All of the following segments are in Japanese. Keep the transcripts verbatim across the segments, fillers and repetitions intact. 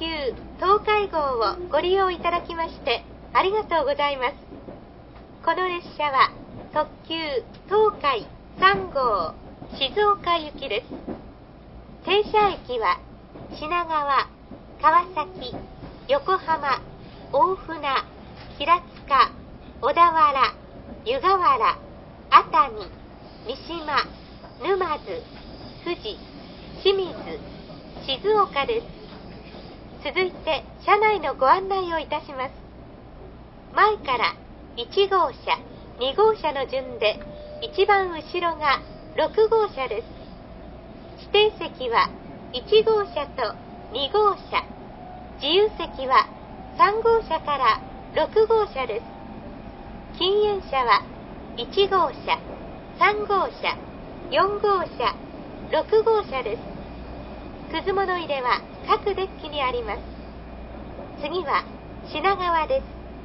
東海号をご利用いただきましてありがとうございます。この列車は特急東海さん号静岡行きです。停車駅は品川、川崎、横浜、大船、平塚、小田原、湯河原、熱海、三島、沼津、富士、清水、静岡です。続いて車内のご案内をいたします。前からいち号車、に号車の順で一番後ろがろく号車です。指定席はいち号車とに号車、自由席はさん号車からろく号車です。禁煙車はいち号車、さん号車、よん号車、ろく号車です。くず物入れは各デッキにあります。次は品川です。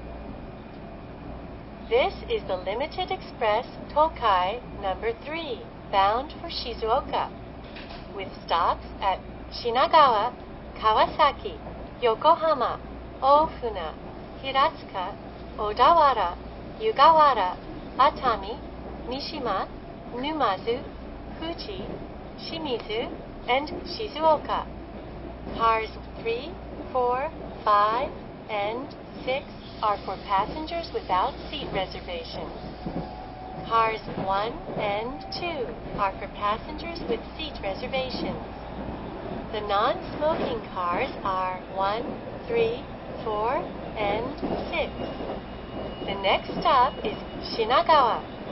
This is the Limited Express Tokai number three, bound for Shizuoka, with stops at Shinagawa, Kawasaki, Yokohama, Ofuna, Hiratsuka, Odawara, Yugawara, Atami, Mishima, Numazu, Fuji, Shimizu, and Shizuoka. Cars three, four, five, and six are for passengers without seat reservations. Cars one and two are for passengers with seat reservations. The non-smoking cars are one, three, four, and six. The next stop is Shinagawa.